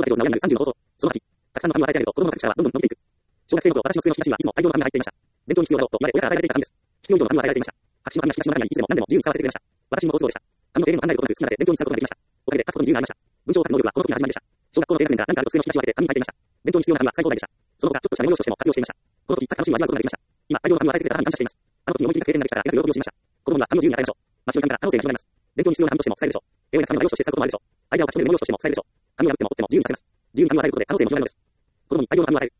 葉で上手な親になる30の方法。その8、たくさんの紙を与えてあげると、子供の格差はどんどん伸びていく。小学生の頃、私の机の引き出しにはいつも大量の紙が入っていました。勉強に必要だろうと言われ、親から与えられていた紙です。必要以上の紙を与えられていました。白紙の紙は引き出しの中にいつでも何でも自由に使わせてくれました。私も好都合でした。紙の制限も考えることなく好きなだけ勉強に使うことができました。おかげで書くことに自由がありました。文章を書く能力はこの時が始まりでした。小学校の低学年から何かあると机の引き出しを開けて紙に入っていました。勉強に必要な紙は使い放題でした。その他、ちょっとしたメモ用紙としても活用していました。この時、楽しみを味わうことができました。今、大量の紙を与えてくれた母に感謝しています。あの時に思い切った経験ができたから、やる喜びをしました。子供には紙を自由に与えましょう。真っ白い紙から可能性が広がります。勉強に必要な紙としても使えるでしょう。絵を描く紙は用紙として使うこともあるでしょう。アイデアを書き留めるメモ用紙としても使えるでしょう。紙を破っても折っても自由にさせます。自由に紙を与えることで可能性も広がるのです。子供に大量の紙を与える。